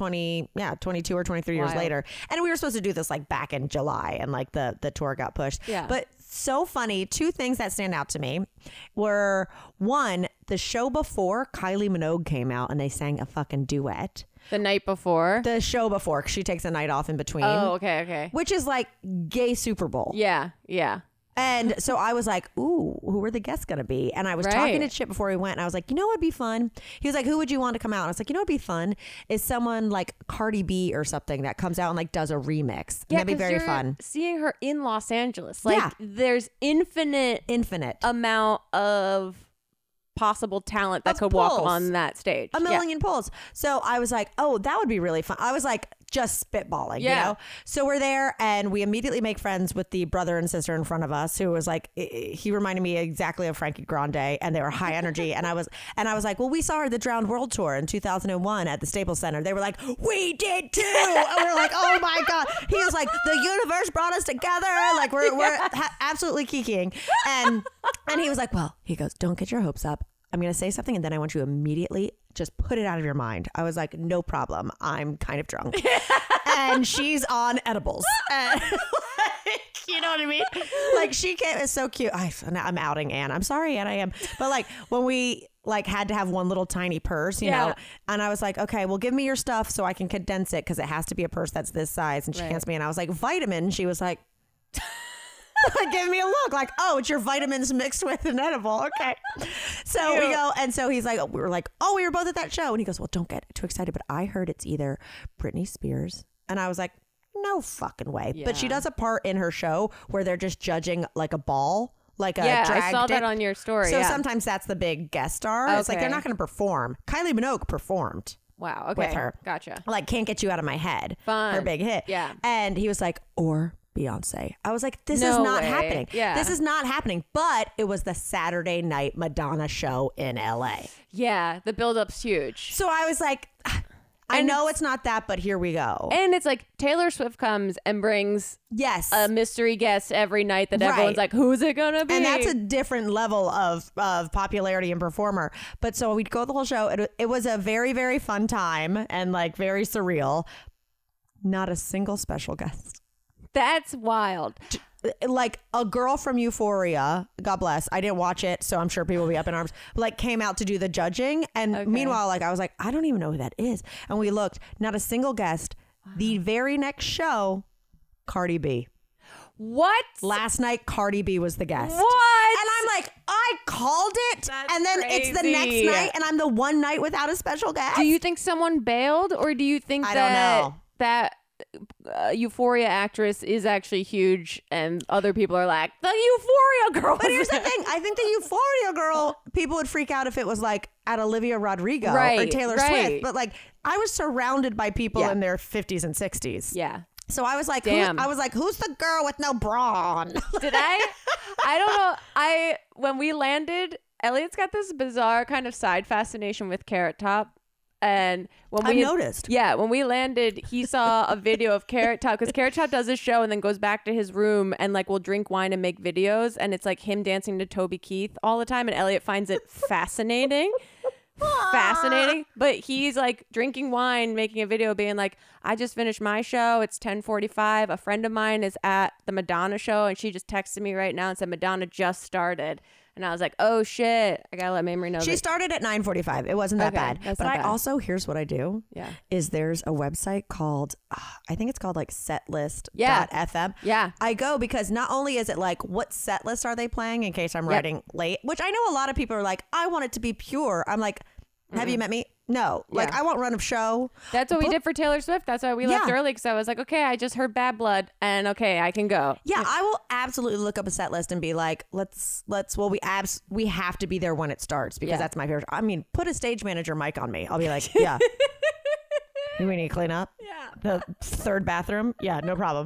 22 or 23 years later. And we were supposed to do this like back in July and like the tour got pushed. Yeah. But so funny. Two things that stand out to me were one, the show before Kylie Minogue came out and they sang a fucking duet. The night before? The show before. She takes a night off in between. Oh, okay. Which is like gay Super Bowl. Yeah. And so I was like, ooh, who are the guests going to be? And I was talking to Chip before we went. And I was like, you know what would be fun? He was like, who would you want to come out? And I was like, you know what would be fun? Is someone like Cardi B or something that comes out and like does a remix. And that'd be very fun. Seeing her in Los Angeles. Like there's infinite amount of possible talent that could walk on that stage. A million pulls. So I was like, oh, that would be really fun. I was like, just spitballing, you know? So we're there and we immediately make friends with the brother and sister in front of us who was like, he reminded me exactly of Frankie Grande, and they were high energy. And I was like, well, we saw her at the Drowned World Tour in 2001 at the Staples Center. They were like, we did too. And we were like, oh my God. He was like, the universe brought us together. Like we're absolutely kikiing. And he was like, well, he goes, don't get your hopes up. I'm going to say something and then I want you immediately just put it out of your mind. I was like, no problem. I'm kind of drunk. And she's on edibles. And, you know what I mean? Like she came, it's so cute. I'm outing Anne. I'm sorry, Anne, I am. But like when we like had to have one little tiny purse, you know, and I was like, okay, well give me your stuff so I can condense it because it has to be a purse that's this size. And she hands me, and I was like, vitamin. She was like, give me a look like, oh, it's your vitamins mixed with an edible. Okay. So we go. And so he's like, we were like, oh, we were both at that show. And he goes, well, don't get too excited. But I heard it's either Britney Spears. And I was like, no fucking way. Yeah. But she does a part in her show where they're just judging like a ball. Like a drag I saw dip. that on your story. So sometimes that's the big guest star. Okay. It's like they're not going to perform. Kylie Minogue performed. Wow. Okay. With her. Gotcha. Like Can't Get You Out of My Head. Fun. Her big hit. Yeah. And he was like, or Beyonce. I was like, this is not happening. Yeah. This is not happening. But it was the Saturday night Madonna show in LA. Yeah. The build-up's huge. So I was like, I know it's not that, but here we go. And it's like Taylor Swift comes and brings a mystery guest every night that everyone's like, who's it gonna be? And that's a different level of popularity and performer. But so we'd go the whole show. It was a very, very fun time and like very surreal. Not a single special guest. That's wild. Like a girl from Euphoria, God bless, I didn't watch it, so I'm sure people will be up in arms, like came out to do the judging. And meanwhile, like I was like, I don't even know who that is. And we looked, not a single guest. The very next show, Cardi B. What? Last night, Cardi B was the guest. What? And I'm like, I called it. That's and then crazy. It's the next night, and I'm the one night without a special guest. Do you think someone bailed, or do you think I don't know. that Euphoria actress is actually huge and other people are like, the Euphoria girl? But here's the thing. I think the Euphoria girl, people would freak out if it was like at Olivia Rodrigo or Taylor Swift. But like I was surrounded by people in their 50s and 60s. Yeah. So I was like, who's the girl with no bra on? Did I don't know. When we landed, Elliot's got this bizarre kind of side fascination with Carrot Top. And when we noticed. Yeah, when we landed, he saw a video of Carrot Top, because Carrot Top does his show and then goes back to his room and like will drink wine and make videos, and it's like him dancing to Toby Keith all the time, and Elliot finds it fascinating. But he's like drinking wine, making a video being like, I just finished my show, it's 10:45, a friend of mine is at the Madonna show and she just texted me right now and said Madonna just started. And I was like, oh shit, I gotta let Mamrie know. She started at 9:45. It wasn't that bad. But I also, here's what I do. Yeah. Is there's a website called, I think it's called like setlist.fm. Yeah. I go because not only is it like, what set list are they playing in case I'm writing late, which I know a lot of people are like, I want it to be pure. I'm like, have you met me? No. Like I want run of show. That's what we did for Taylor Swift. That's why we left early, because I was like, okay, I just heard Bad Blood and okay, I can go. Yeah, I will absolutely look up a set list and be like, we have to be there when it starts, because that's my favorite. I mean, put a stage manager mic on me. I'll be like, yeah. Do we need to clean up? Yeah. The third bathroom? Yeah, no problem.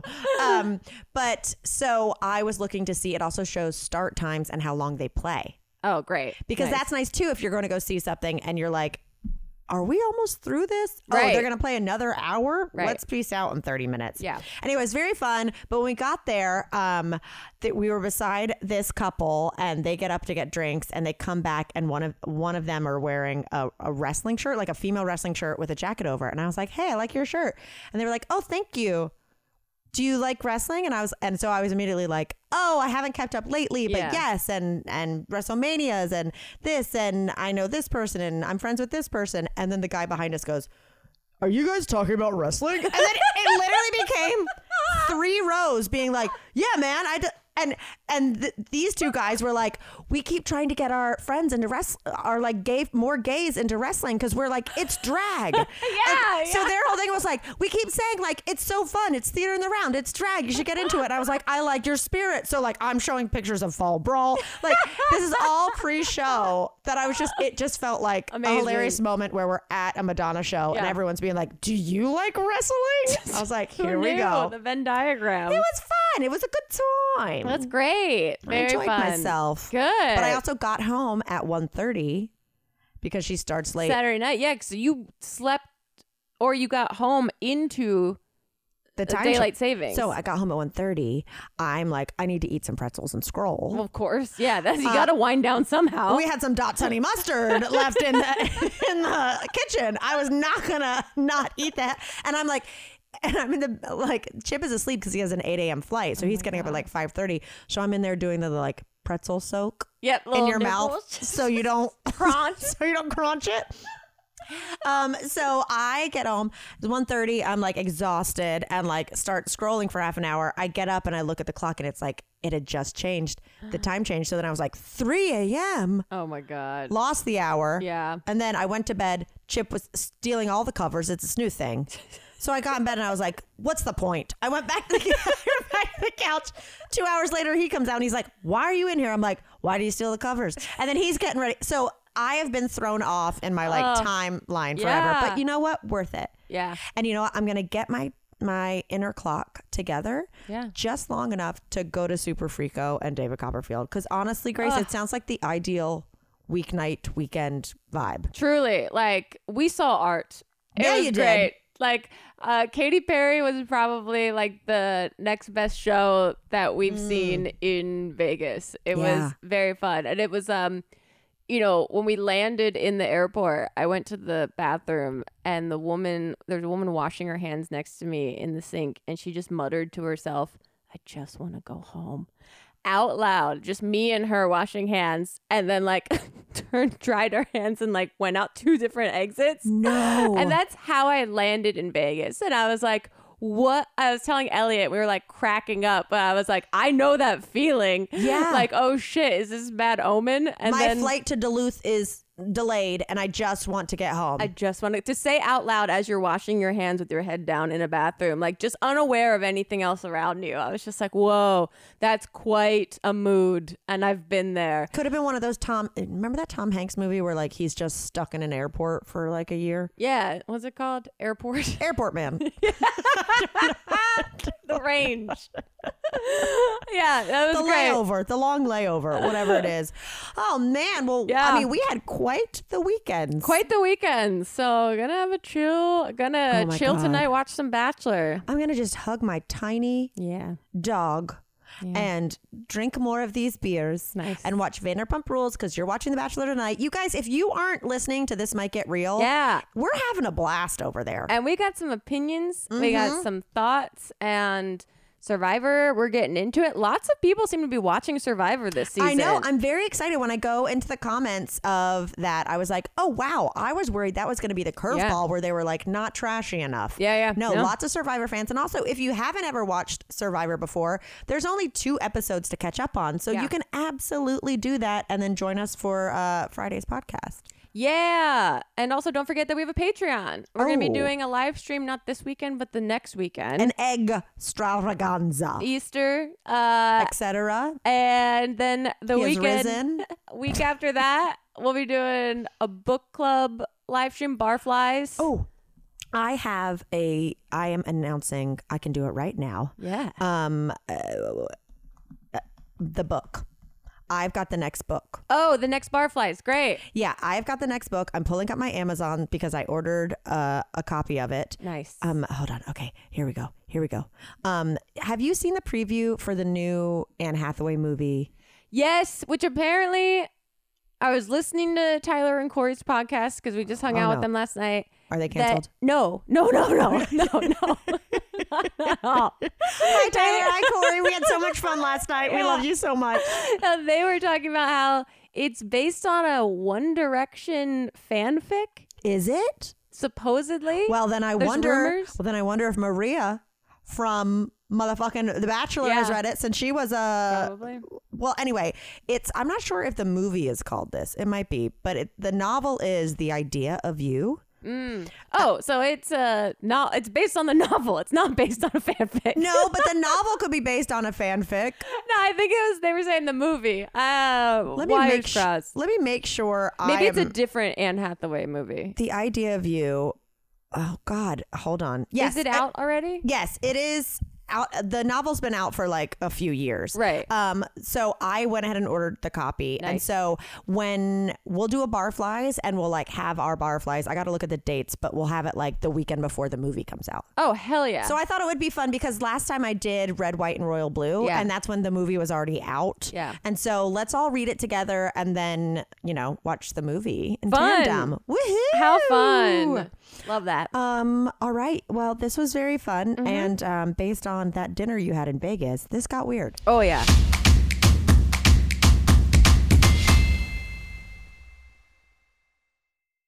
But so I was looking to see, it also shows start times and how long they play. Oh, great. Because that's nice too if you're going to go see something and you're like, are we almost through this? Right. Oh, they're going to play another hour? Right. Let's peace out in 30 minutes. Yeah. Anyway, it was very fun. But when we got there, we were beside this couple and they get up to get drinks and they come back and one of them are wearing a wrestling shirt, like a female wrestling shirt with a jacket over. And I was like, hey, I like your shirt. And they were like, oh, thank you. Do you like wrestling? And so I was immediately like, oh, I haven't kept up lately, but yes. And WrestleManias and this, and I know this person and I'm friends with this person. And then the guy behind us goes, are you guys talking about wrestling? And then it literally became 3 rows being like, yeah, man, these two guys were like, we keep trying to get our friends into more gays into wrestling because we're like, it's drag. So their whole thing was like, we keep saying like, it's so fun, it's theater in the round, it's drag, you should get into it. And I was like, I like your spirit. So like, I'm showing pictures of Fall Brawl. Like, this is all pre-show that it just felt like amazing. A hilarious moment where we're at a Madonna show and everyone's being like, do you like wrestling? I was like, here we go. The Venn diagram. It was fun. It was a good time. That's great. Very I enjoyed fun. myself. Good. But I also got home at 1:30 because she starts late. Saturday night. Yeah, because you slept or you got home into the daylight savings. So I got home at 1:30. I'm like, I need to eat some pretzels and scroll. Well, of course. Yeah, you got to wind down somehow. We had some Dots honey mustard left in the kitchen. I was not going to not eat that. And I'm like... And I'm in the, like, Chip is asleep because he has an 8 a.m. flight. So he's getting up at like 5:30. So I'm in there doing the like pretzel soak in your mouth so you don't crunch. So you don't crunch it. So I get home. It's 1:30. I'm like exhausted and like start scrolling for half an hour. I get up and I look at the clock and it's like it had just changed. The time changed. So then I was like 3 a.m. Oh my God. Lost the hour. Yeah. And then I went to bed. Chip was stealing all the covers. It's a snooth thing. So I got in bed and I was like, what's the point? I went back to the couch. 2 hours later, he comes out and he's like, why are you in here? I'm like, why do you steal the covers? And then he's getting ready. So I have been thrown off in my like timeline forever. But you know what? Worth it. Yeah. And you know what? I'm going to get my inner clock together just long enough to go to Super Freako and David Copperfield. Because honestly, Grace, it sounds like the ideal weeknight weekend vibe. Truly. Like, we saw art. It was you great. did. Like, Katy Perry was probably like the next best show that we've seen in Vegas. It was very fun. And it was, you know, when we landed in the airport, I went to the bathroom and there's a woman washing her hands next to me in the sink. And she just muttered to herself, I just want to go home. Out loud, just me and her washing hands, and then like dried our hands and like went out 2 different exits. No. And that's how I landed in Vegas. And I was like, what? I was telling Elliot, we were like cracking up, but I was like, I know that feeling. Yeah. Like, oh shit, is this bad omen? And my flight to Duluth is delayed and I just want to get home. I just want to say out loud as you're washing your hands with your head down in a bathroom, like just unaware of anything else around you. I was just like, whoa, that's quite a mood. And I've been there. Could have been one of those remember that Tom Hanks movie where like he's just stuck in an airport for like a year? Yeah. What's it called? Airport? Airport Man. The range. Yeah, that was great. The long layover, whatever it is. Oh man, well, I mean, we had quite the weekends. So gonna have a chill. Gonna chill tonight. Watch some Bachelor. I'm gonna just hug my tiny dog. Yeah. And drink more of these beers. Nice. And watch Vanderpump Rules because you're watching The Bachelor tonight. You guys, if you aren't listening to This Might Get Real, we're having a blast over there. And we got some opinions. We got some thoughts and Survivor. We're getting into it. Lots of people seem to be watching Survivor this season. I know. I'm very excited. When I go into the comments of that, I was like, oh, wow. I was worried that was going to be the curveball where they were like not trashy enough. Yeah. No, lots of Survivor fans. And also, if you haven't ever watched Survivor before, there's only 2 episodes to catch up on. So you can absolutely do that and then join us for Friday's podcast. Yeah. And also don't forget that we have a Patreon. We're going to be doing a live stream, not this weekend, but the next weekend. An egg extravaganza. Easter. Etc. And then the weekend. Week after that, we'll be doing a book club live stream, Barflies. Oh, I am announcing, I can do it right now. Yeah. The book. I've got the next book. Oh, the next Barflies. Great. Yeah, I've got the next book. I'm pulling up my Amazon because I ordered a copy of it. Nice. Hold on. Okay, here we go. Have you seen the preview for the new Anne Hathaway movie? Yes, which apparently I was listening to Tyler and Corey's podcast because we just hung out with them last night. Are they canceled? No. Hi, Tyler. Hi, Corey. We had so much fun last night. We love you so much. They were talking about how it's based on a One Direction fanfic. Is it? Supposedly. Well, then I wonder. Rumors. Well, then I wonder if Maria from motherfucking The Bachelor has read it since she was a... Probably. Well, anyway, I'm not sure if the movie is called this. It might be. But the novel is The Idea of You. Oh, so it's it's based on the novel. It's not based on a fanfic. No, but the novel could be based on a fanfic. No, I think they were saying the movie. Let me make sure. Maybe it's a different Anne Hathaway movie. The Idea of You. Oh God, hold on. Yes, is it out already? Yes, it is out. The novel's been out for like a few years. Right. So I went ahead and ordered the copy. Nice. And so when we'll do a Barflies and we'll like have our Barflies, I got to look at the dates, but we'll have it like the weekend before the movie comes out. Oh, hell yeah. So I thought it would be fun because last time I did Red, White, and Royal Blue, and that's when the movie was already out. Yeah. And so let's all read it together and then, watch the movie in tandem. Woohoo! How fun. Love that. All right. Well, this was very fun. And based on that dinner you had in Vegas, this got weird. Oh, yeah.